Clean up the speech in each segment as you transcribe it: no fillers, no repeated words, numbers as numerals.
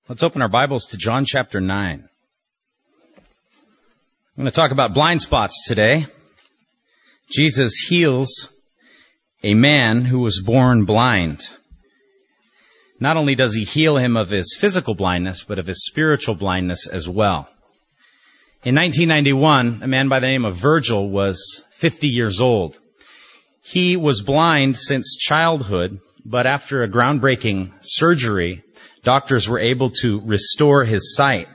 Let's open our Bibles to John chapter 9. I'm going to talk about blind spots today. Jesus heals a man who was born blind. Not only does he heal him of his physical blindness, but of his spiritual blindness as well. In 1991, a man by the name of Virgil was 50 years old. He was blind since childhood, but after a groundbreaking surgery, doctors were able to restore his sight.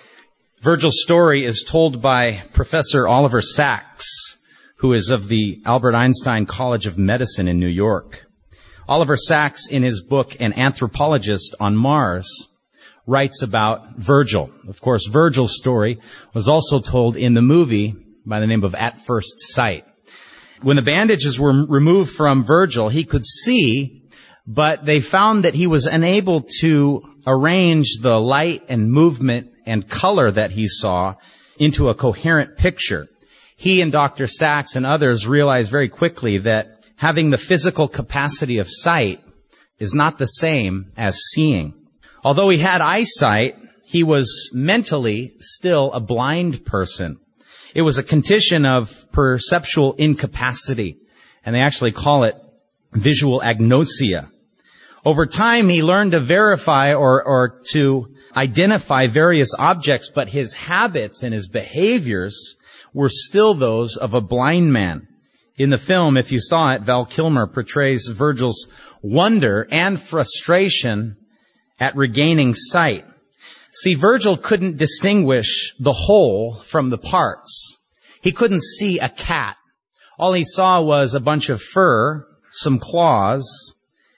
Virgil's story is told by Professor Oliver Sacks, who is of the Albert Einstein College of Medicine in New York. Oliver Sacks, in his book An Anthropologist on Mars, writes about Virgil. Of course, Virgil's story was also told in the movie by the name of At First Sight. When the bandages were removed from Virgil, he could see, but they found that he was unable to arrange the light and movement and color that he saw into a coherent picture. He and Dr. Sacks and others realized very quickly that having the physical capacity of sight is not the same as seeing. Although he had eyesight, he was mentally still a blind person. It was a condition of perceptual incapacity, and they actually call it visual agnosia. Over time, he learned to verify or to identify various objects, but his habits and his behaviors were still those of a blind man. In the film, if you saw it, Val Kilmer portrays Virgil's wonder and frustration at regaining sight. See, Virgil couldn't distinguish the whole from the parts. He couldn't see a cat. All he saw was a bunch of fur, some claws,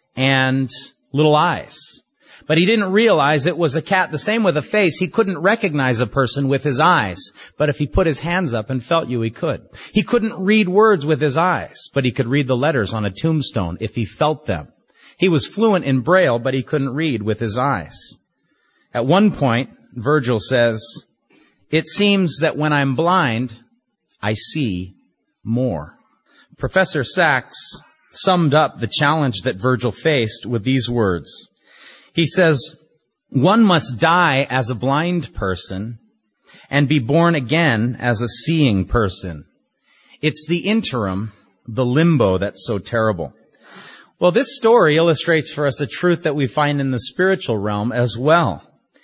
and little eyes. But he didn't realize it was a cat. The same with a face. He couldn't recognize a person with his eyes. But if he put his hands up and felt you, he could. He couldn't read words with his eyes, but he could read the letters on a tombstone if he felt them. He was fluent in Braille, but he couldn't read with his eyes. At one point, Virgil says, "It seems that when I'm blind, I see more." Professor Sacks summed up the challenge that Virgil faced with these words. He says, "One must die as a blind person and be born again as a seeing person. It's the interim, the limbo, that's so terrible." Well, this story illustrates for us a truth that we find in the spiritual realm as well.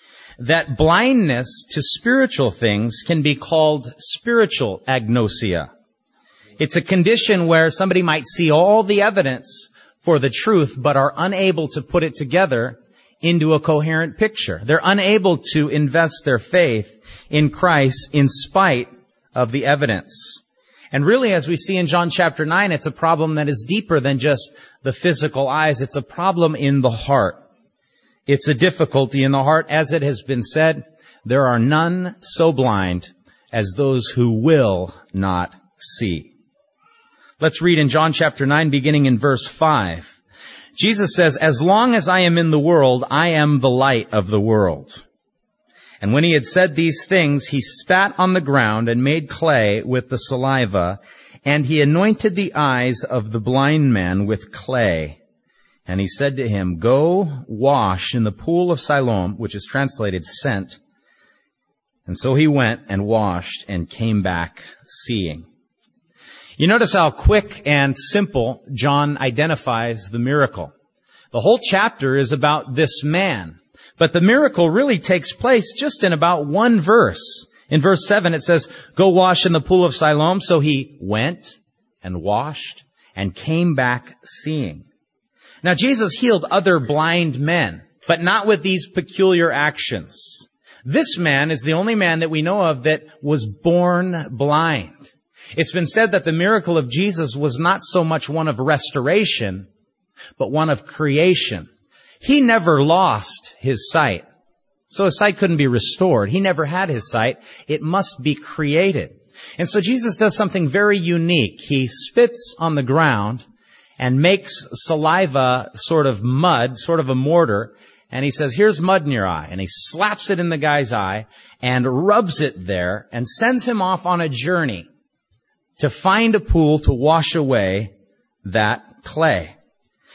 That blindness to spiritual things can be called spiritual agnosia. It's a condition where somebody might see all the evidence for the truth, but are unable to put it together into a coherent picture. They're unable to invest their faith in Christ in spite of the evidence. And really, as we see in John chapter 9, it's a problem that is deeper than just the physical eyes. It's a problem in the heart. It's a difficulty in the heart. As it has been said, there are none so blind as those who will not see. Let's read in John chapter 9, beginning in verse 5. Jesus says, "As long as I am in the world, I am the light of the world." And when he had said these things, he spat on the ground and made clay with the saliva, and he anointed the eyes of the blind man with clay. And he said to him, "Go wash in the pool of Siloam," which is translated sent. And so he went and washed and came back seeing. You notice how quick and simple John identifies the miracle. The whole chapter is about this man, but the miracle really takes place just in about one verse. In verse 7 it says, "Go wash in the pool of Siloam." So he went and washed and came back seeing. Now Jesus healed other blind men, but not with these peculiar actions. This man is the only man that we know of that was born blind. It's been said that the miracle of Jesus was not so much one of restoration, but one of creation. He never lost his sight, so his sight couldn't be restored. He never had his sight. It must be created. And so Jesus does something very unique. He spits on the ground and makes saliva sort of mud, sort of a mortar, and he says, "Here's mud in your eye." And he slaps it in the guy's eye and rubs it there and sends him off on a journey to find a pool to wash away that clay.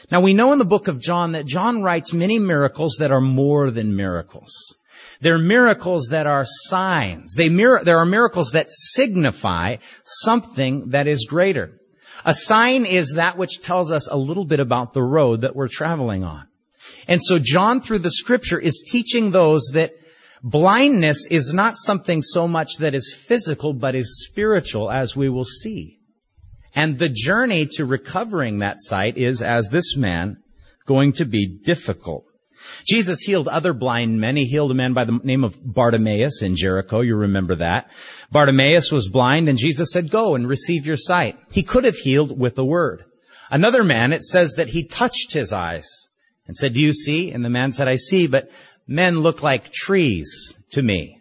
Now we know in the book of John that John writes many miracles that are more than miracles. They're miracles that are signs. There are miracles that signify something that is greater. A sign is that which tells us a little bit about the road that we're traveling on. And so John, through the scripture, is teaching those that blindness is not something so much that is physical, but is spiritual, as we will see. And the journey to recovering that sight is, as this man, going to be difficult. Jesus healed other blind men. He healed a man by the name of Bartimaeus in Jericho. You remember that. Bartimaeus was blind, and Jesus said, "Go and receive your sight." He could have healed with a word. Another man, it says that he touched his eyes and said, "Do you see?" And the man said, "I see, but men look like trees to me."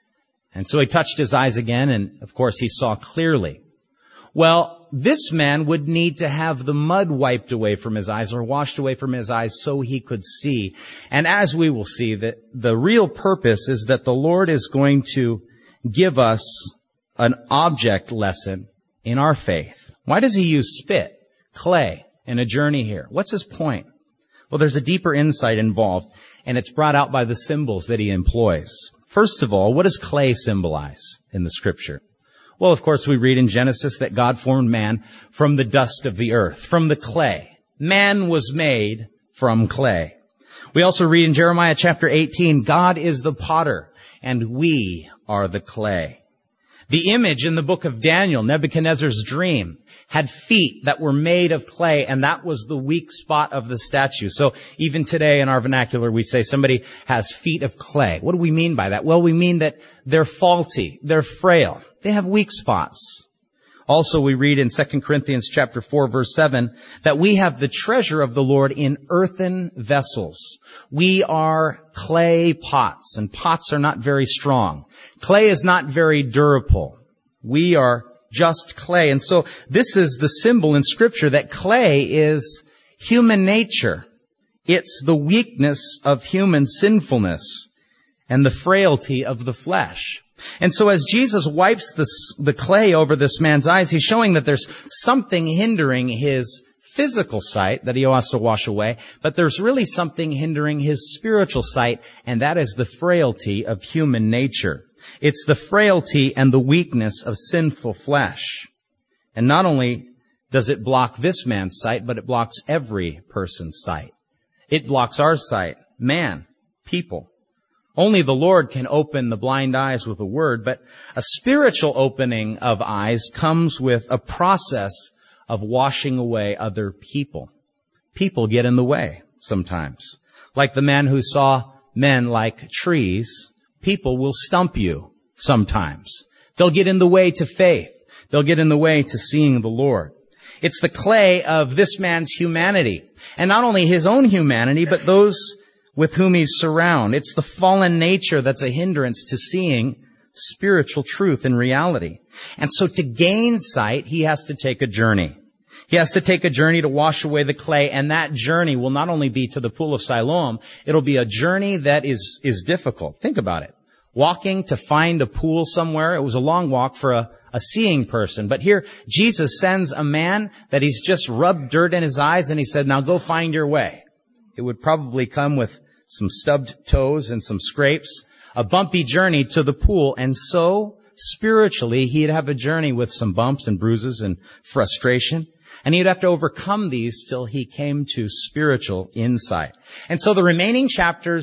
And so he touched his eyes again, and of course he saw clearly. Well, this man would need to have the mud wiped away from his eyes or washed away from his eyes so he could see. And as we will see, that the real purpose is that the Lord is going to give us an object lesson in our faith. Why does he use spit, clay, in a journey here? What's his point? Well, there's a deeper insight involved, and it's brought out by the symbols that he employs. First of all, what does clay symbolize in the scripture? Well, of course, we read in Genesis that God formed man from the dust of the earth, from the clay. Man was made from clay. We also read in Jeremiah chapter 18, God is the potter, and we are the clay. The image in the book of Daniel, Nebuchadnezzar's dream, had feet that were made of clay, and that was the weak spot of the statue. So even today in our vernacular, we say somebody has feet of clay. What do we mean by that? Well, we mean that they're faulty, they're frail, they have weak spots. Also, we read in 2 Corinthians chapter 4, verse 7, that we have the treasure of the Lord in earthen vessels. We are clay pots, and pots are not very strong. Clay is not very durable. We are just clay. And so this is the symbol in Scripture that clay is human nature. It's the weakness of human sinfulness and the frailty of the flesh. And so as Jesus wipes the clay over this man's eyes, he's showing that there's something hindering his physical sight that he has to wash away, but there's really something hindering his spiritual sight, and that is the frailty of human nature. It's the frailty and the weakness of sinful flesh. And not only does it block this man's sight, but it blocks every person's sight. It blocks our sight, man, people. Only the Lord can open the blind eyes with a word, but a spiritual opening of eyes comes with a process of washing away other people. People get in the way sometimes. Like the man who saw men like trees, people will stump you sometimes. They'll get in the way to faith. They'll get in the way to seeing the Lord. It's the clay of this man's humanity. And not only his own humanity, but those with whom he's surrounded. It's the fallen nature that's a hindrance to seeing spiritual truth and reality. And so to gain sight, he has to take a journey. He has to take a journey to wash away the clay, and that journey will not only be to the pool of Siloam, it'll be a journey that is difficult. Think about it. Walking to find a pool somewhere, it was a long walk for a seeing person. But here, Jesus sends a man that he's just rubbed dirt in his eyes, and he said, now go find your way. It would probably come with some stubbed toes and some scrapes, a bumpy journey to the pool. And so, spiritually, he'd have a journey with some bumps and bruises and frustration. And he'd have to overcome these till he came to spiritual insight. And so the remaining chapter,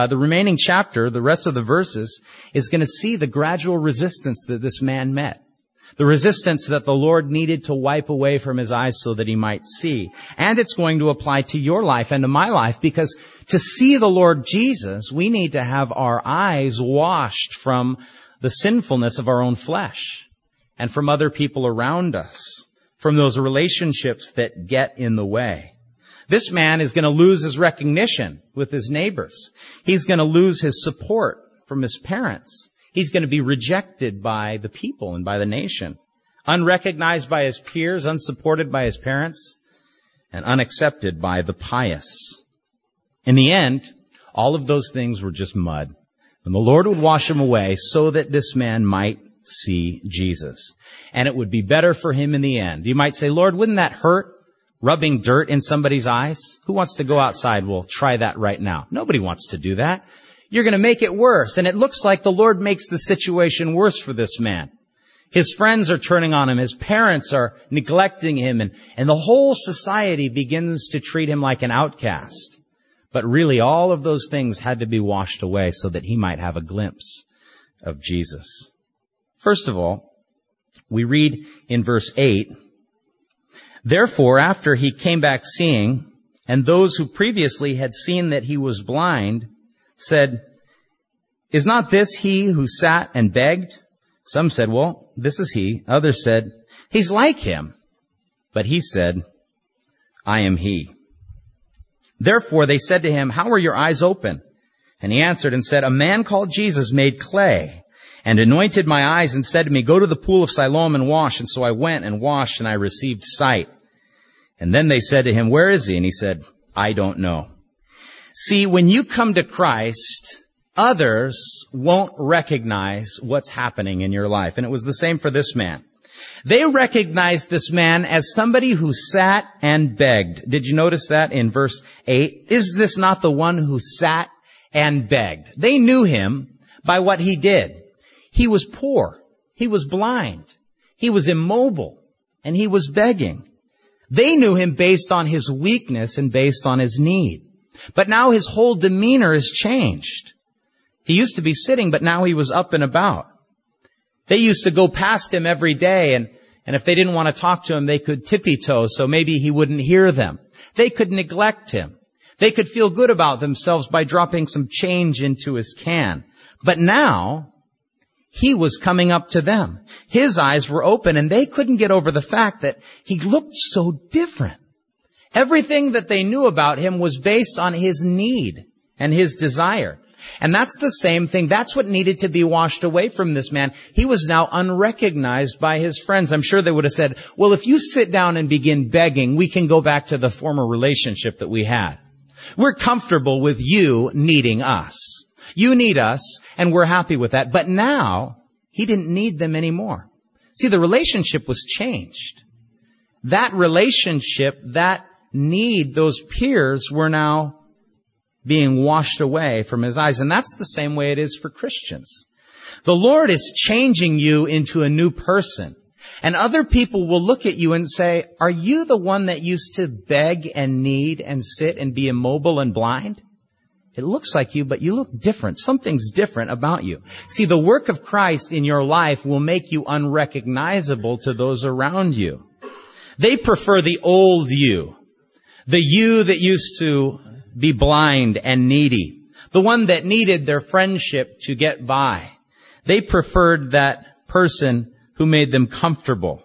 the rest of the verses, is going to see the gradual resistance that this man met. The resistance that the Lord needed to wipe away from his eyes so that he might see. And it's going to apply to your life and to my life, because to see the Lord Jesus, we need to have our eyes washed from the sinfulness of our own flesh and from other people around us, from those relationships that get in the way. This man is going to lose his recognition with his neighbors. He's going to lose his support from his parents. He's going to be rejected by the people and by the nation, unrecognized by his peers, unsupported by his parents, and unaccepted by the pious. In the end, all of those things were just mud. And the Lord would wash them away so that this man might see Jesus. And it would be better for him in the end. You might say, Lord, wouldn't that hurt? rubbing dirt in somebody's eyes? Who wants to go outside? We'll try that right now. Nobody wants to do that. You're going to make it worse. And it looks like the Lord makes the situation worse for this man. His friends are turning on him. His parents are neglecting him. And the whole society begins to treat him like an outcast. But really, all of those things had to be washed away so that he might have a glimpse of Jesus. First of all, we read in verse 8, "Therefore, after he came back seeing, and those who previously had seen that he was blind, said, 'Is not this he who sat and begged?' Some said, 'Well, this is he.' Others said, 'He's like him.' But he said, 'I am he.' Therefore they said to him, 'How were your eyes open?' And he answered and said, 'A man called Jesus made clay and anointed my eyes and said to me, go to the pool of Siloam and wash. And so I went and washed and I received sight.' And then they said to him, 'Where is he?' And he said, 'I don't know.'" See, when you come to Christ, others won't recognize what's happening in your life. And it was the same for this man. They recognized this man as somebody who sat and begged. Did you notice that in verse 8? "Is this not the one who sat and begged?" They knew him by what he did. He was poor. He was blind. He was immobile. And he was begging. They knew him based on his weakness and based on his need. But now his whole demeanor has changed. He used to be sitting, but now he was up and about. They used to go past him every day, and if they didn't want to talk to him, they could tippy-toe, so maybe he wouldn't hear them. They could neglect him. They could feel good about themselves by dropping some change into his can. But now, he was coming up to them. His eyes were open, and they couldn't get over the fact that he looked so different. Everything that they knew about him was based on his need and his desire. And that's the same thing. That's what needed to be washed away from this man. He was now unrecognized by his friends. I'm sure they would have said, "Well, if you sit down and begin begging, we can go back to the former relationship that we had. We're comfortable with you needing us. You need us, and we're happy with that." But now, he didn't need them anymore. See, the relationship was changed. That relationship, that need, those peers were now being washed away from his eyes. And that's the same way it is for Christians. The Lord is changing you into a new person. And other people will look at you and say, "Are you the one that used to beg and need and sit and be immobile and blind? It looks like you, but you look different. Something's different about you." See, the work of Christ in your life will make you unrecognizable to those around you. They prefer the old you, the you that used to be blind and needy, the one that needed their friendship to get by. They preferred that person who made them comfortable.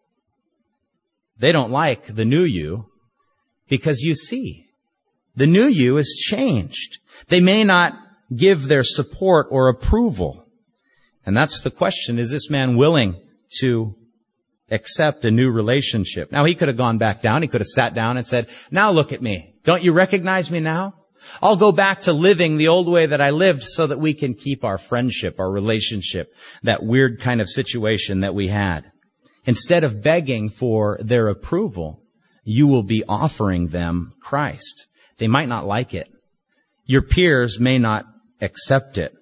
They don't like the new you because you see, the new you is changed. They may not give their support or approval. And that's the question. Is this man willing to accept a new relationship? Now, he could have gone back down. He could have sat down and said, "Now look at me. Don't you recognize me now? I'll go back to living the old way that I lived so that we can keep our friendship, our relationship, that weird kind of situation that we had." Instead of begging for their approval, you will be offering them Christ. They might not like it. Your peers may not accept it.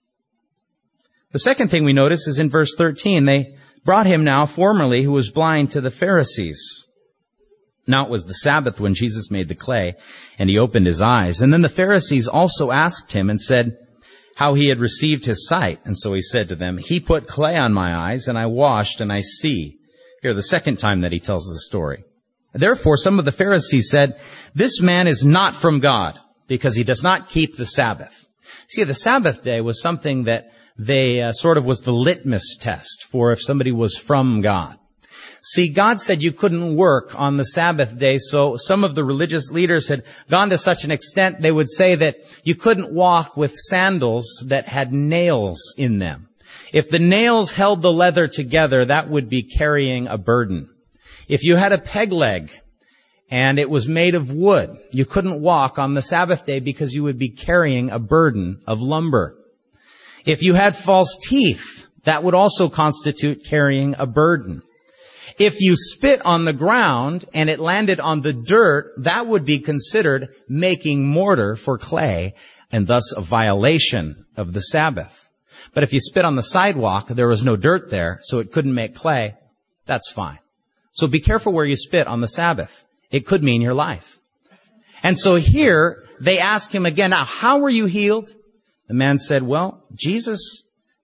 The second thing we notice is in verse 13. They brought him now formerly who was blind to the Pharisees. Now it was the Sabbath when Jesus made the clay, and he opened his eyes. And then the Pharisees also asked him and said how he had received his sight. And so he said to them, "He put clay on my eyes, and I washed, and I see." Here, the second time that he tells the story. Therefore, some of the Pharisees said, "This man is not from God, because he does not keep the Sabbath." See, the Sabbath day was something that they sort of was the litmus test for if somebody was from God. See, God said you couldn't work on the Sabbath day, so some of the religious leaders had gone to such an extent they would say that you couldn't walk with sandals that had nails in them. If the nails held the leather together, that would be carrying a burden. If you had a peg leg and it was made of wood, you couldn't walk on the Sabbath day because you would be carrying a burden of lumber. If you had false teeth, that would also constitute carrying a burden. If you spit on the ground and it landed on the dirt, that would be considered making mortar for clay and thus a violation of the Sabbath. But if you spit on the sidewalk, there was no dirt there, so it couldn't make clay, that's fine. So be careful where you spit on the Sabbath. It could mean your life. And so here, they ask him again, now, how were you healed? The man said, well, Jesus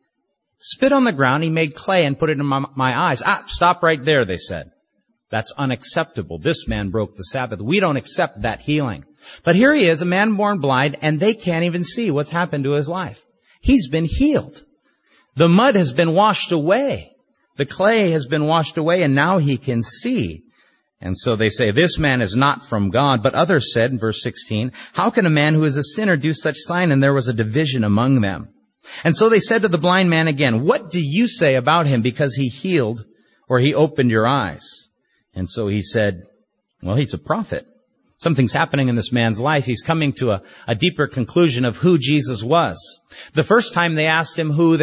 spit on the ground, he made clay and put it in my eyes. Stop right there, they said. That's unacceptable. This man broke the Sabbath. We don't accept that healing. But here he is, a man born blind, and they can't even see what's happened to his life. He's been healed. The mud has been washed away. The clay has been washed away, and now he can see. And so they say, this man is not from God. But others said, in verse 16, how can a man who is a sinner do such sign? And there was a division among them. And so they said to the blind man again, what do you say about him because he healed or he opened your eyes? And so he said, well, he's a prophet. Something's happening in this man's life. He's coming to a deeper conclusion of who Jesus was. The first time they asked him who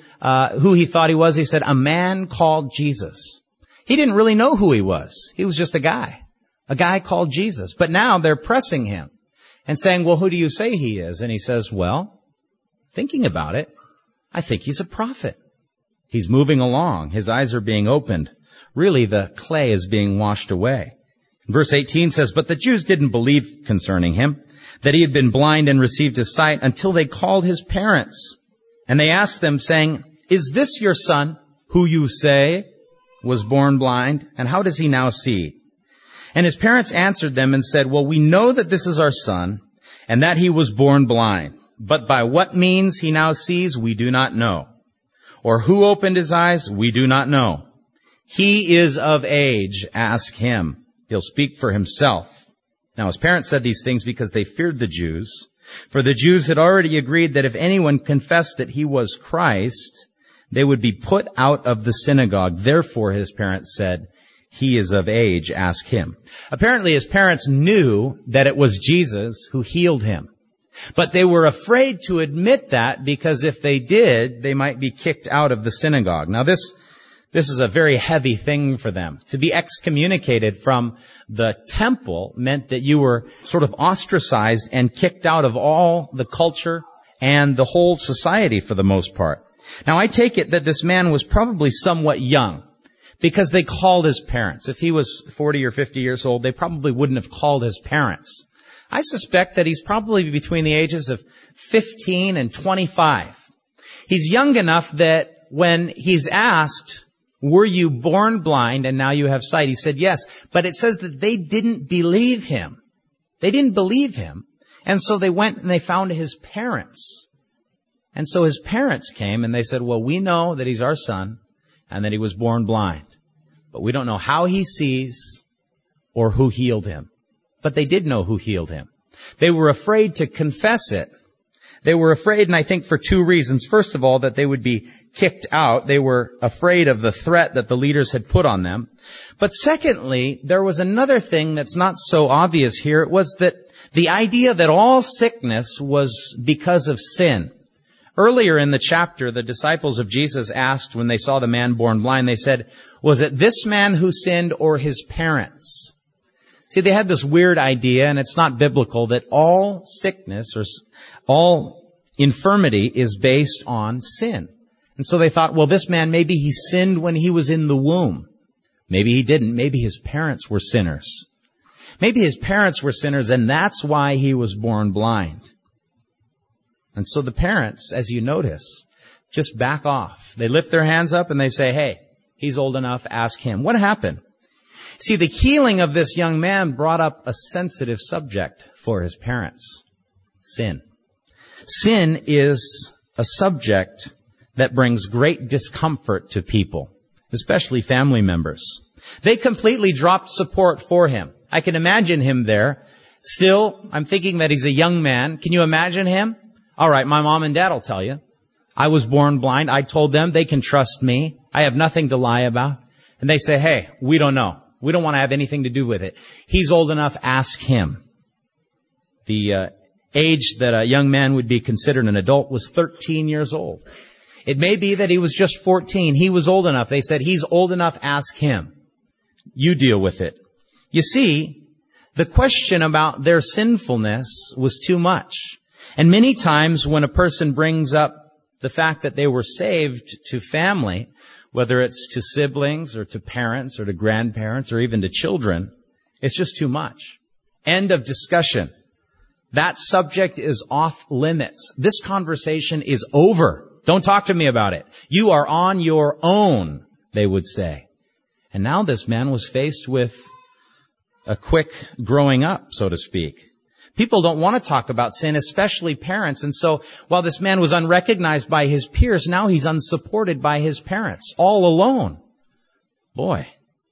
he thought he was, he said, a man called Jesus. He didn't really know who he was. He was just a guy called Jesus. But now they're pressing him and saying, well, who do you say he is? And he says, well, thinking about it, I think he's a prophet. He's moving along. His eyes are being opened. Really, the clay is being washed away. Verse 18 says, but the Jews didn't believe concerning him that he had been blind and received his sight until they called his parents. And they asked them, saying, is this your son, who you say was born blind? And how does he now see? And his parents answered them and said, well, we know that this is our son, and that he was born blind. But by what means he now sees, we do not know. Or who opened his eyes, we do not know. He is of age, ask him. He'll speak for himself. Now his parents said these things because they feared the Jews. For the Jews had already agreed that if anyone confessed that he was Christ, they would be put out of the synagogue. Therefore his parents said, he is of age, ask him. Apparently his parents knew that it was Jesus who healed him. But they were afraid to admit that because if they did, they might be kicked out of the synagogue. Now this is a very heavy thing for them. To be excommunicated from the temple meant that you were sort of ostracized and kicked out of all the culture and the whole society for the most part. Now I take it that this man was probably somewhat young because they called his parents. If he was 40 or 50 years old, they probably wouldn't have called his parents. I suspect that he's probably between the ages of 15 and 25. He's young enough that when he's asked, were you born blind and now you have sight? He said yes. But it says that they didn't believe him. They didn't believe him. And so they went and they found his parents. And so his parents came and they said, well, we know that he's our son and that he was born blind. But we don't know how he sees or who healed him. But they did know who healed him. They were afraid to confess it. They were afraid, and I think for two reasons. First of all, that they would be kicked out. They were afraid of the threat that the leaders had put on them. But secondly, there was another thing that's not so obvious here. It was that the idea that all sickness was because of sin. Earlier in the chapter, the disciples of Jesus asked when they saw the man born blind, they said, was it this man who sinned or his parents? See, they had this weird idea, and it's not biblical, that all sickness or all infirmity is based on sin. And so they thought, well, this man, maybe he sinned when he was in the womb. Maybe he didn't. Maybe his parents were sinners. Maybe his parents were sinners, and that's why he was born blind. And so the parents, as you notice, just back off. They lift their hands up and they say, hey, he's old enough, ask him. What happened? See, the healing of this young man brought up a sensitive subject for his parents. Sin. Sin is a subject that brings great discomfort to people, especially family members. They completely dropped support for him. I can imagine him there. Still, I'm thinking that he's a young man. Can you imagine him? All right, my mom and dad will tell you. I was born blind. I told them they can trust me. I have nothing to lie about. And they say, hey, we don't know. We don't want to have anything to do with it. He's old enough, ask him. The age that a young man would be considered an adult was 13 years old. It may be that he was just 14. He was old enough. They said, he's old enough, ask him. You deal with it. You see, the question about their sinfulness was too much. And many times when a person brings up the fact that they were saved to family, whether it's to siblings or to parents or to grandparents or even to children, it's just too much. End of discussion. That subject is off limits. This conversation is over. Don't talk to me about it. You are on your own, they would say. And now this man was faced with a quick growing up, so to speak. People don't want to talk about sin, especially parents. And so while this man was unrecognized by his peers, now he's unsupported by his parents, all alone. Boy,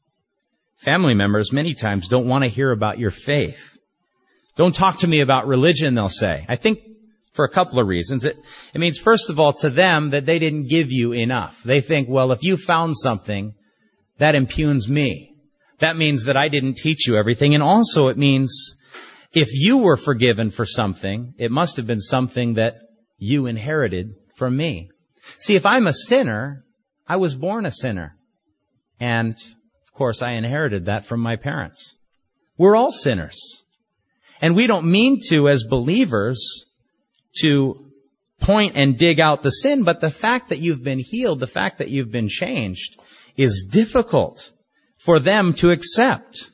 family members many times don't want to hear about your faith. Don't talk to me about religion, they'll say. I think for a couple of reasons. It means, first of all, to them that they didn't give you enough. They think, well, if you found something, that impugns me. That means that I didn't teach you everything. And also it means if you were forgiven for something, it must have been something that you inherited from me. See, if I'm a sinner, I was born a sinner. And, of course, I inherited that from my parents. We're all sinners. And we don't mean to, as believers, to point and dig out the sin, but the fact that you've been healed, the fact that you've been changed, is difficult for them to accept.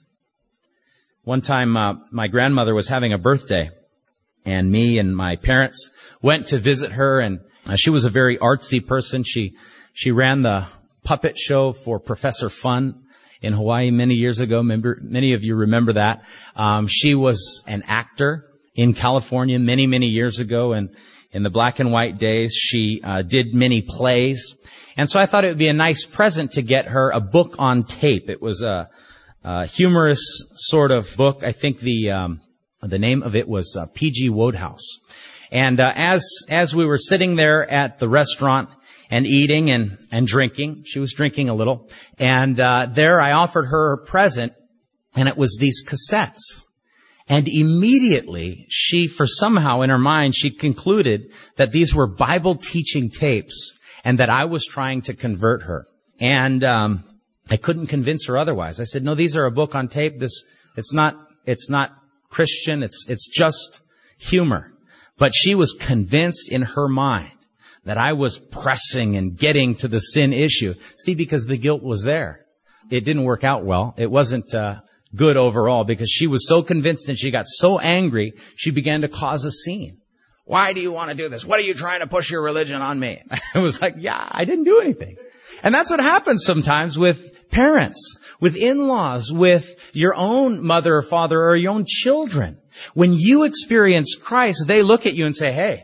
One time, my grandmother was having a birthday, and me and my parents went to visit her, and she was a very artsy person. She ran the puppet show for Professor Fun in Hawaii many years ago. Many of you remember that. She was an actor in California many years ago, and in the black and white days, she did many plays. And so I thought it would be a nice present to get her a book on tape. It was a humorous sort of book. I think the name of it was P.G. Wodehouse. And as we were sitting there at the restaurant and eating and drinking, she was drinking a little, and there I offered her a present, and it was these cassettes. And immediately for somehow in her mind, she concluded that these were Bible teaching tapes and that I was trying to convert her. And I couldn't convince her otherwise. I said, no, these are a book on tape. It's not Christian. It's just humor. But she was convinced in her mind that I was pressing and getting to the sin issue. See, because the guilt was there. It didn't work out well. It wasn't good overall because she was so convinced and she got so angry, she began to cause a scene. Why do you want to do this? What are you trying to push your religion on me? I was like, yeah, I didn't do anything. And that's what happens sometimes with parents, with in-laws, with your own mother or father or your own children. When you experience Christ, they look at you and say, hey,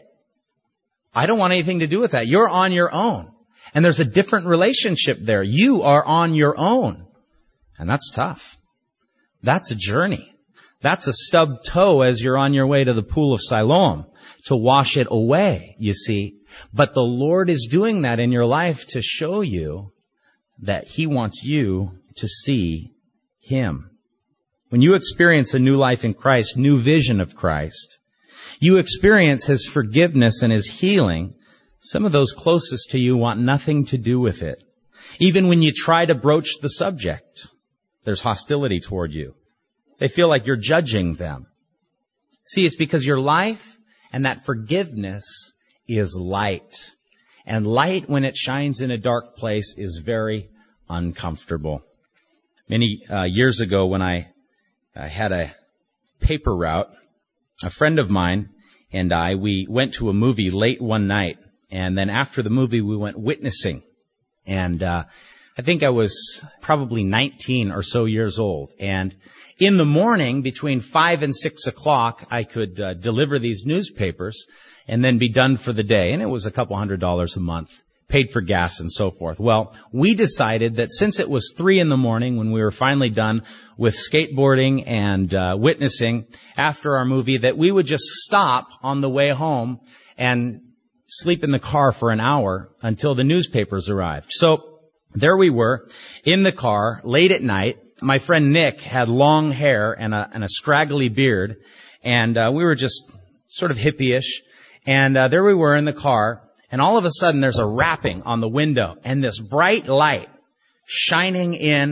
I don't want anything to do with that. You're on your own. And there's a different relationship there. You are on your own. And that's tough. That's a journey. That's a stubbed toe as you're on your way to the pool of Siloam to wash it away, you see. But the Lord is doing that in your life to show you that He wants you to see Him. When you experience a new life in Christ, new vision of Christ, you experience His forgiveness and His healing, some of those closest to you want nothing to do with it. Even when you try to broach the subject, there's hostility toward you. They feel like you're judging them. See, it's because your life and that forgiveness is light. And light, when it shines in a dark place, is very uncomfortable. Many years ago when I had a paper route, a friend of mine and we went to a movie late one night. And then after the movie, we went witnessing. And I think I was probably 19 or so years old. And in the morning, between 5 and 6 o'clock, I could deliver these newspapers and then be done for the day. And it was a couple $100 a month, paid for gas and so forth. Well, we decided that since it was 3 in the morning when we were finally done with skateboarding and witnessing after our movie, that we would just stop on the way home and sleep in the car for an hour until the newspapers arrived. So there we were in the car late at night. My friend Nick had long hair and a scraggly beard, and we were just sort of hippie-ish. And there we were in the car, and all of a sudden there's a rapping on the window and this bright light shining in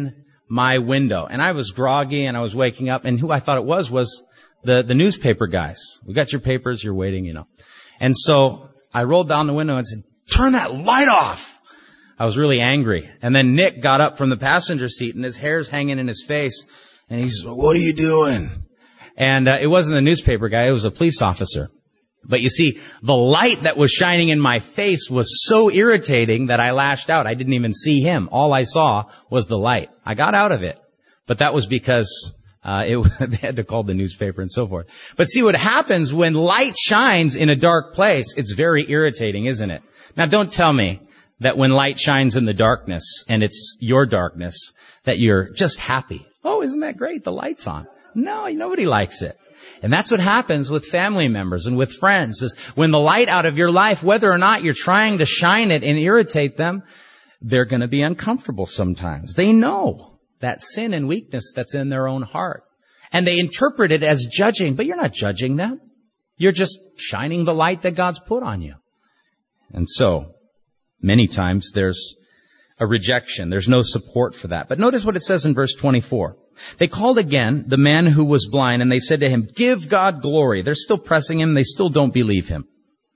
my window. And I was groggy and I was waking up, and who I thought it was the newspaper guys. We got your papers, you're waiting, And so I rolled down the window and said, "Turn that light off." I was really angry. And then Nick got up from the passenger seat and his hair's hanging in his face. And he said, "What are you doing?" And it wasn't the newspaper guy, it was a police officer. But you see, the light that was shining in my face was so irritating that I lashed out. I didn't even see him. All I saw was the light. I got out of it. But that was because they had to call the newspaper and so forth. But see what happens when light shines in a dark place, it's very irritating, isn't it? Now don't tell me that when light shines in the darkness, and it's your darkness, that you're just happy. Oh, isn't that great? The light's on. No, nobody likes it. And that's what happens with family members and with friends, is when the light out of your life, whether or not you're trying to shine it and irritate them, they're going to be uncomfortable sometimes. They know that sin and weakness that's in their own heart. And they interpret it as judging, but you're not judging them. You're just shining the light that God's put on you. And so, many times there's a rejection. There's no support for that. But notice what it says in verse 24. They called again the man who was blind, and they said to him, "Give God glory." They're still pressing him. They still don't believe him.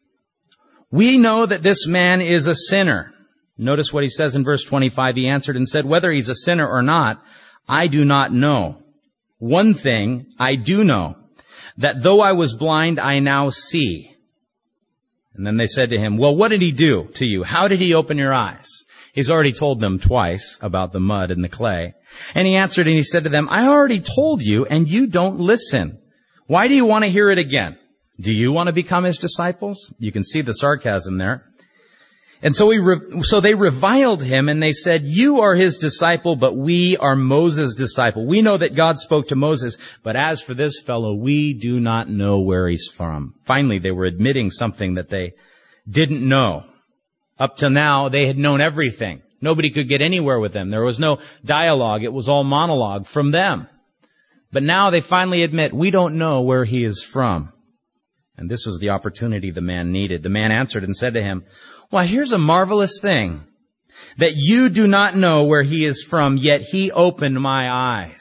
"We know that this man is a sinner." Notice what he says in verse 25. He answered and said, "Whether he's a sinner or not, I do not know. One thing I do know, that though I was blind, I now see." And then they said to him, "Well, what did he do to you? How did he open your eyes?" He's already told them twice about the mud and the clay. And he answered and he said to them, "I already told you, and you don't listen. Why do you want to hear it again? Do you want to become his disciples?" You can see the sarcasm there. And so they reviled him, and they said, "You are his disciple, but we are Moses' disciple. We know that God spoke to Moses, but as for this fellow, we do not know where he's from." Finally, they were admitting something that they didn't know. Up to now, they had known everything. Nobody could get anywhere with them. There was no dialogue. It was all monologue from them. But now they finally admit, we don't know where he is from. And this was the opportunity the man needed. The man answered and said to him, "Why, here's a marvelous thing, that you do not know where he is from, yet he opened my eyes.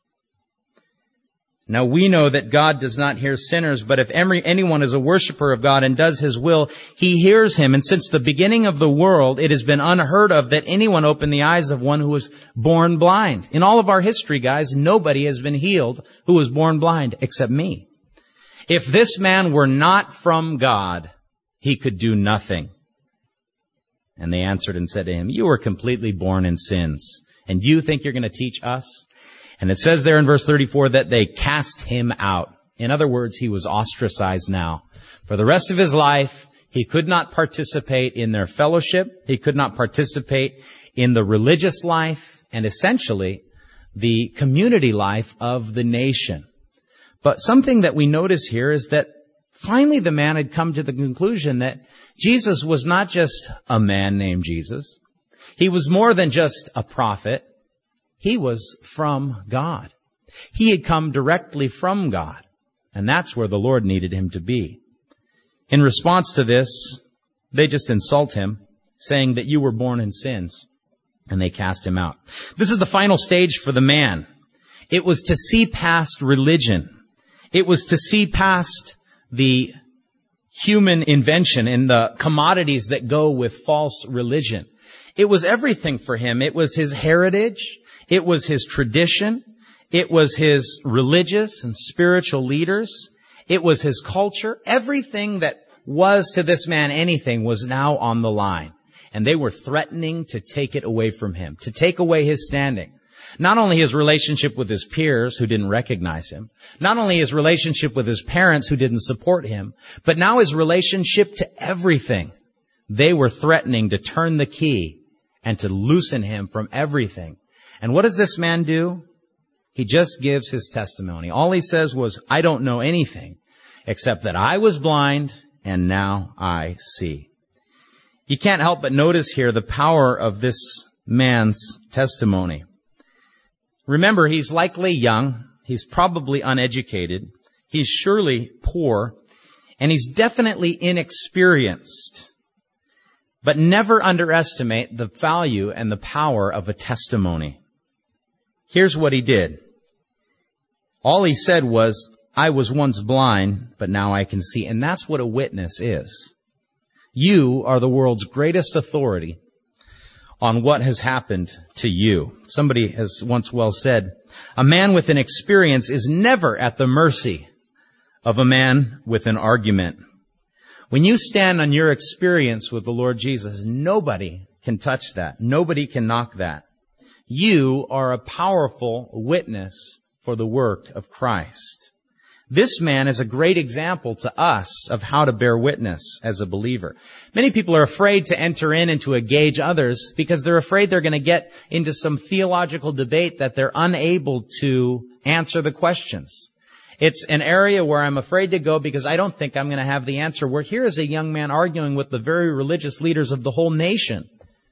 Now we know that God does not hear sinners, but if anyone is a worshiper of God and does his will, he hears him. And since the beginning of the world, it has been unheard of that anyone opened the eyes of one who was born blind." In all of our history, guys, nobody has been healed who was born blind except me. If this man were not from God, he could do nothing. And they answered and said to him, "You were completely born in sins, and you think you're going to teach us?" And it says there in verse 34 that they cast him out. In other words, he was ostracized now. For the rest of his life, he could not participate in their fellowship. He could not participate in the religious life and essentially the community life of the nation. But something that we notice here is that finally the man had come to the conclusion that Jesus was not just a man named Jesus. He was more than just a prophet. He was from God. He had come directly from God. And that's where the Lord needed him to be. In response to this, they just insult him, saying that you were born in sins. And they cast him out. This is the final stage for the man. It was to see past religion. It was to see past the human invention and the commodities that go with false religion. It was everything for him. It was his heritage. It was his tradition. It was his religious and spiritual leaders. It was his culture. Everything that was to this man anything was now on the line. And they were threatening to take it away from him, to take away his standing. Not only his relationship with his peers who didn't recognize him, not only his relationship with his parents who didn't support him, but now his relationship to everything. They were threatening to turn the key and to loosen him from everything. And what does this man do? He just gives his testimony. All he says was, "I don't know anything except that I was blind and now I see." You can't help but notice here the power of this man's testimony. Remember, he's likely young. He's probably uneducated. He's surely poor. And he's definitely inexperienced. But never underestimate the value and the power of a testimony. Here's what he did. All he said was, I was once blind, but now I can see. And that's what a witness is. You are the world's greatest authority on what has happened to you. Somebody has once well said, a man with an experience is never at the mercy of a man with an argument. When you stand on your experience with the Lord Jesus, nobody can touch that. Nobody can knock that. You are a powerful witness for the work of Christ. This man is a great example to us of how to bear witness as a believer. Many people are afraid to enter in and to engage others because they're afraid they're going to get into some theological debate that they're unable to answer the questions. It's an area where I'm afraid to go because I don't think I'm going to have the answer. Where here is a young man arguing with the very religious leaders of the whole nation,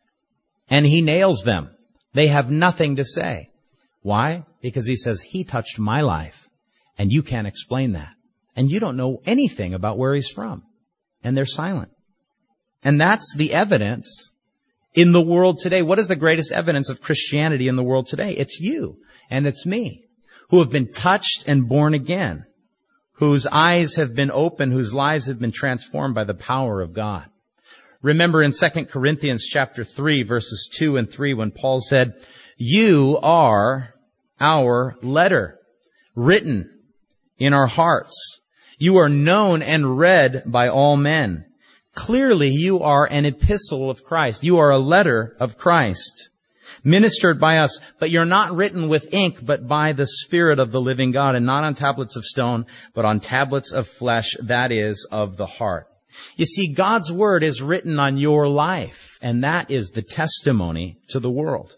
and he nails them. They have nothing to say. Why? Because he says, he touched my life. And you can't explain that. And you don't know anything about where he's from. And they're silent. And that's the evidence in the world today. What is the greatest evidence of Christianity in the world today? It's you and it's me who have been touched and born again, whose eyes have been opened, whose lives have been transformed by the power of God. Remember in 2 Corinthians chapter 3, verses 2 and 3, when Paul said, you are our letter, written in our hearts. You are known and read by all men. Clearly, you are an epistle of Christ. You are a letter of Christ, ministered by us. But you're not written with ink, but by the Spirit of the living God, and not on tablets of stone, but on tablets of flesh, that is, of the heart. You see, God's Word is written on your life, and that is the testimony to the world.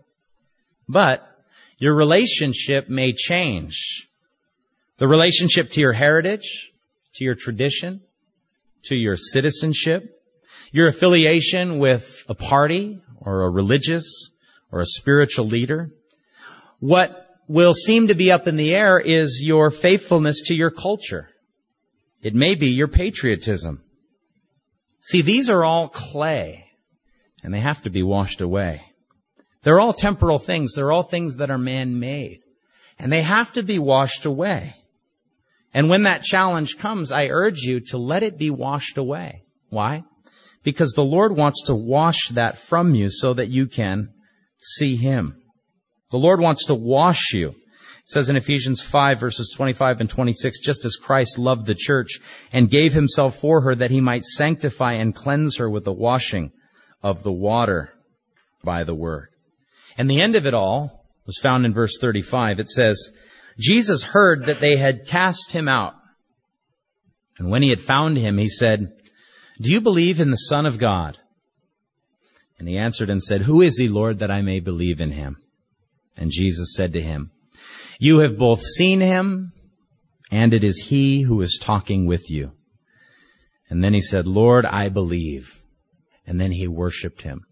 But your relationship may change. The relationship to your heritage, to your tradition, to your citizenship, your affiliation with a party or a religious or a spiritual leader. What will seem to be up in the air is your faithfulness to your culture. It may be your patriotism. See, these are all clay, and they have to be washed away. They're all temporal things. They're all things that are man-made, and they have to be washed away. And when that challenge comes, I urge you to let it be washed away. Why? Because the Lord wants to wash that from you so that you can see Him. The Lord wants to wash you. It says in Ephesians 5, verses 25 and 26, just as Christ loved the church and gave Himself for her that He might sanctify and cleanse her with the washing of the water by the Word. And the end of it all was found in verse 35. It says, Jesus heard that they had cast him out. And when he had found him, he said, do you believe in the Son of God? And he answered and said, who is he, Lord, that I may believe in him? And Jesus said to him, you have both seen him, and it is he who is talking with you. And then he said, Lord, I believe. And then he worshiped him.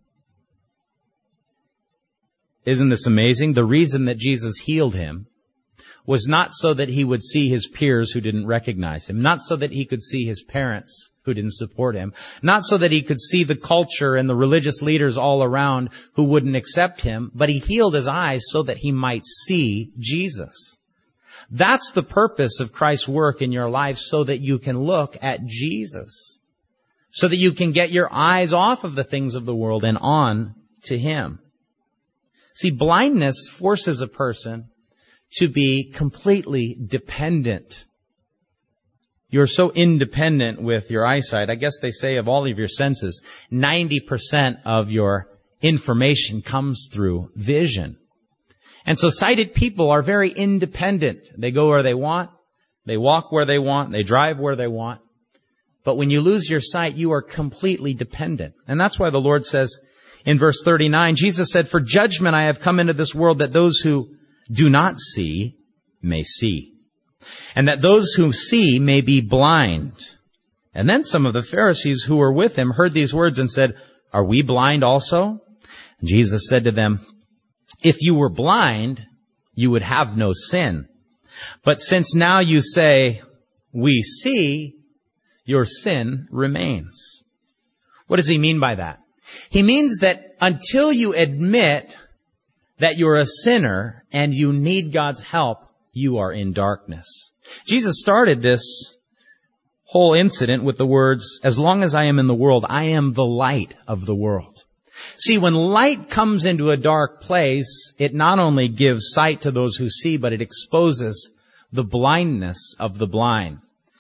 Isn't this amazing? The reason that Jesus healed him was not so that he would see his peers who didn't recognize him, not so that he could see his parents who didn't support him, not so that he could see the culture and the religious leaders all around who wouldn't accept him, but he healed his eyes so that he might see Jesus. That's the purpose of Christ's work in your life, so that you can look at Jesus, so that you can get your eyes off of the things of the world and on to Him. See, blindness forces a person to be completely dependent. You're so independent with your eyesight. I guess they say of all of your senses, 90% of your information comes through vision. And so sighted people are very independent. They go where they want. They walk where they want. They drive where they want. But when you lose your sight, you are completely dependent. And that's why the Lord says in verse 39, Jesus said, for judgment I have come into this world, that those who do not see may see, and that those who see may be blind. And then some of the Pharisees who were with him heard these words and said, are we blind also? And Jesus said to them, if you were blind, you would have no sin. But since now you say, we see, your sin remains. What does he mean by that? He means that until you admit that you're a sinner and you need God's help, you are in darkness. Jesus started this whole incident with the words, as long as I am in the world, I am the light of the world. See, when light comes into a dark place, it not only gives sight to those who see, but it exposes the blindness of the blind.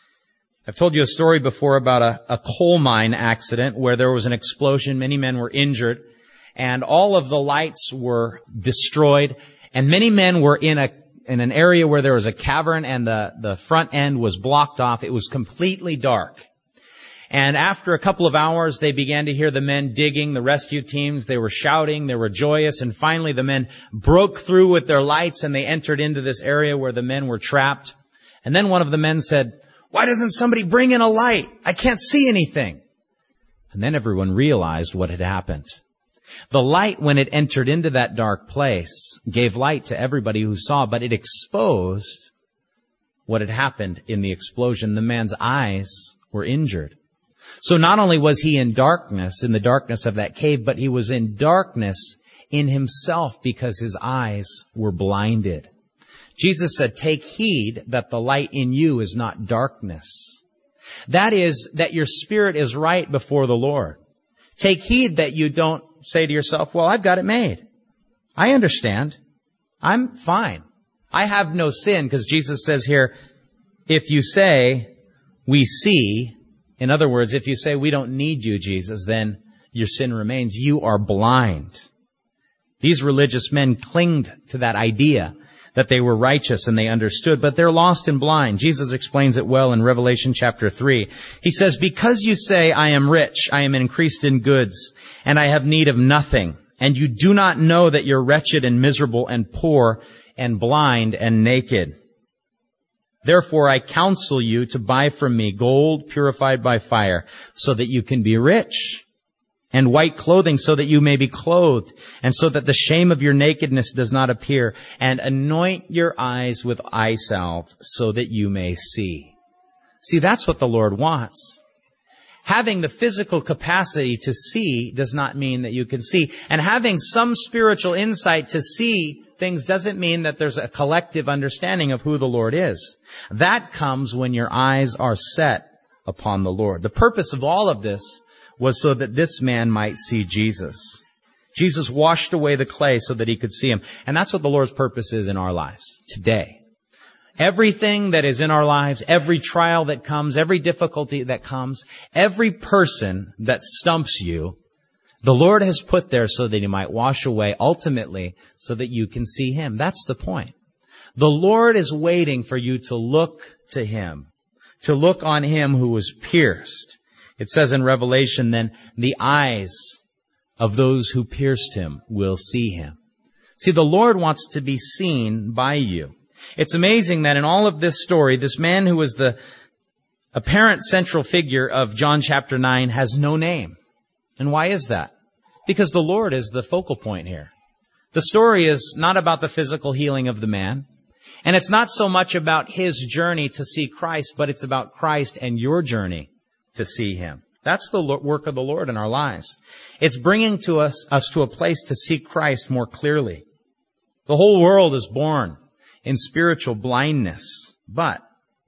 I've told you a story before about a coal mine accident where there was an explosion, many men were injured, and all of the lights were destroyed, and many men were in an area where there was a cavern and the front end was blocked off. It was completely dark. And after a couple of hours, they began to hear the men digging, the rescue teams. They were shouting, they were joyous, and finally the men broke through with their lights and they entered into this area where the men were trapped. And then one of the men said, "Why doesn't somebody bring in a light? I can't see anything." And then everyone realized what had happened. The light, when it entered into that dark place, gave light to everybody who saw, but it exposed what had happened in the explosion. The man's eyes were injured. So not only was he in darkness, in the darkness of that cave, but he was in darkness in himself because his eyes were blinded. Jesus said, "Take heed that the light in you is not darkness." That is, that your spirit is right before the Lord. Take heed that you don't say to yourself, "Well, I've got it made. I understand. I'm fine. I have no sin," because Jesus says here, if you say, "We see," in other words, if you say, "We don't need you, Jesus," then your sin remains. You are blind. These religious men clinged to that idea that they were righteous and they understood, but they're lost and blind. Jesus explains it well in Revelation chapter 3. He says, "Because you say, I am rich, I am increased in goods, and I have need of nothing, and you do not know that you're wretched and miserable and poor and blind and naked. Therefore I counsel you to buy from me gold purified by fire, so that you can be rich, and white clothing so that you may be clothed, and so that the shame of your nakedness does not appear, and anoint your eyes with eye salve so that you may see." See, that's what the Lord wants. Having the physical capacity to see does not mean that you can see. And having some spiritual insight to see things doesn't mean that there's a collective understanding of who the Lord is. That comes when your eyes are set upon the Lord. The purpose of all of this was so that this man might see Jesus. Jesus washed away the clay so that he could see him. And that's what the Lord's purpose is in our lives today. Everything that is in our lives, every trial that comes, every difficulty that comes, every person that stumps you, the Lord has put there so that he might wash away ultimately so that you can see him. That's the point. The Lord is waiting for you to look to him, to look on him who was pierced. It says in Revelation, then, the eyes of those who pierced him will see him. See, the Lord wants to be seen by you. It's amazing that in all of this story, this man who was the apparent central figure of John chapter 9 has no name. And why is that? Because the Lord is the focal point here. The story is not about the physical healing of the man. And it's not so much about his journey to see Christ, but it's about Christ and your journey to see him. That's the work of the Lord in our lives. It's bringing to us to a place to see Christ more clearly. The whole world is born in spiritual blindness. But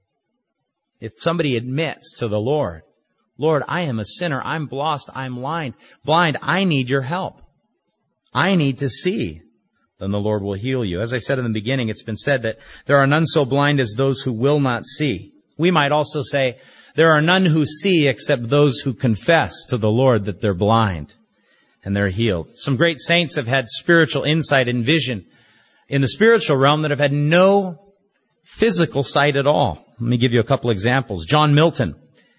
if somebody admits to the Lord, "Lord, I am a sinner. I'm lost. I'm blind. I need your help. I need to see," then the Lord will heal you. As I said in the beginning, it's been said that there are none so blind as those who will not see. We might also say, there are none who see except those who confess to the Lord that they're blind, and they're healed. Some great saints have had spiritual insight and vision in the spiritual realm that have had no physical sight at all. Let me give you a couple examples. John Milton.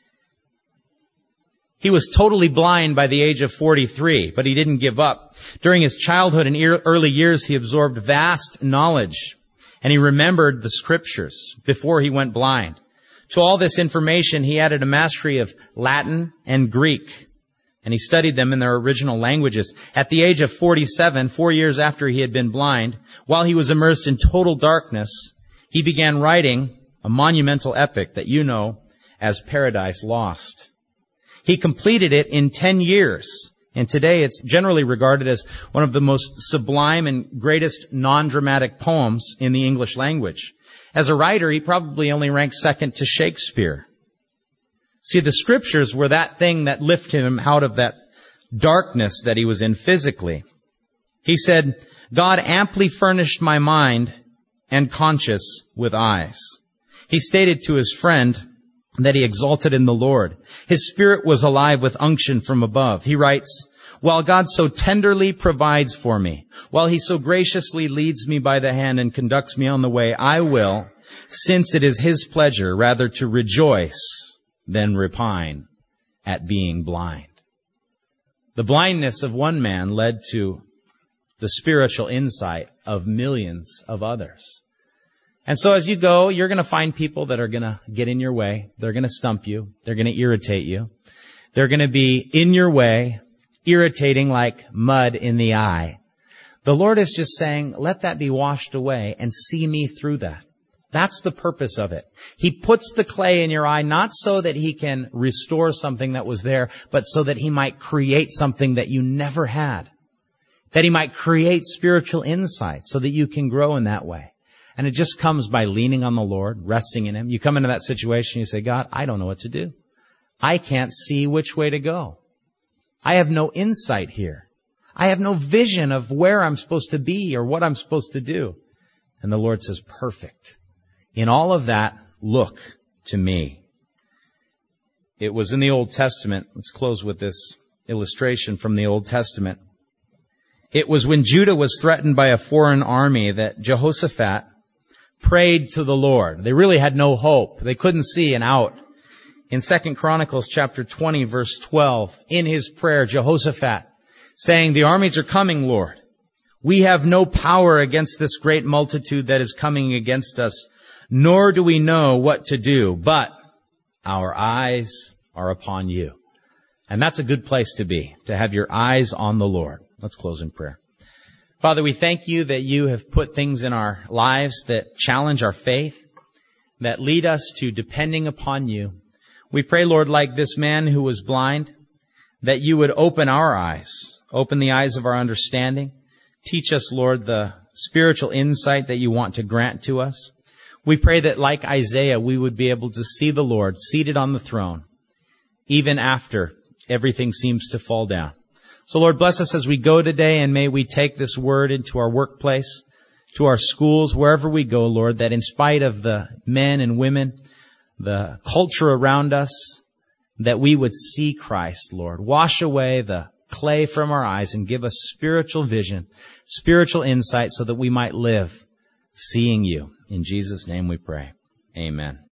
He was totally blind by the age of 43, but he didn't give up. During his childhood and early years, he absorbed vast knowledge, and he remembered the scriptures before he went blind. To all this information, he added a mastery of Latin and Greek, and he studied them in their original languages. At the age of 47, 4 years after he had been blind, while he was immersed in total darkness, he began writing a monumental epic that you know as Paradise Lost. He completed it in 10 years, And today it's generally regarded as one of the most sublime and greatest non-dramatic poems in the English language. As a writer, he probably only ranks second to Shakespeare. See, the Scriptures were that thing that lifted him out of that darkness that he was in physically. He said, God amply furnished my mind and conscience with eyes. He stated to his friend that he exalted in the Lord. His spirit was alive with unction from above. He writes, while God so tenderly provides for me, while he so graciously leads me by the hand and conducts me on the way, I will, since it is his pleasure, rather to rejoice than repine at being blind. The blindness of one man led to the spiritual insight of millions of others. And so as you go, you're going to find people that are going to get in your way. They're going to stump you. They're going to irritate you. They're going to be in your way, irritating like mud in the eye. The Lord is just saying, let that be washed away and see me through that. That's the purpose of it. He puts the clay in your eye not so that he can restore something that was there, but so that he might create something that you never had. That he might create spiritual insight so that you can grow in that way. And it just comes by leaning on the Lord, resting in him. You come into that situation, you say, God, I don't know what to do. I can't see which way to go. I have no insight here. I have no vision of where I'm supposed to be or what I'm supposed to do. And the Lord says, perfect. In all of that, look to me. It was in the Old Testament. Let's close with this illustration from the Old Testament. It was when Judah was threatened by a foreign army that Jehoshaphat prayed to the Lord. They really had no hope. They couldn't see an out. In 2 Chronicles chapter 20, verse 12, in his prayer, Jehoshaphat saying, the armies are coming, Lord. We have no power against this great multitude that is coming against us, nor do we know what to do, but our eyes are upon you. And that's a good place to be, to have your eyes on the Lord. Let's close in prayer. Father, we thank you that you have put things in our lives that challenge our faith, that lead us to depending upon you. We pray, Lord, like this man who was blind, that you would open our eyes, open the eyes of our understanding. Teach us, Lord, the spiritual insight that you want to grant to us. We pray that like Isaiah, we would be able to see the Lord seated on the throne, even after everything seems to fall down. So Lord, bless us as we go today, and may we take this word into our workplace, to our schools, wherever we go, Lord, that in spite of the men and women, the culture around us, that we would see Christ, Lord. Wash away the clay from our eyes and give us spiritual vision, spiritual insight so that we might live seeing you. In Jesus' name we pray. Amen.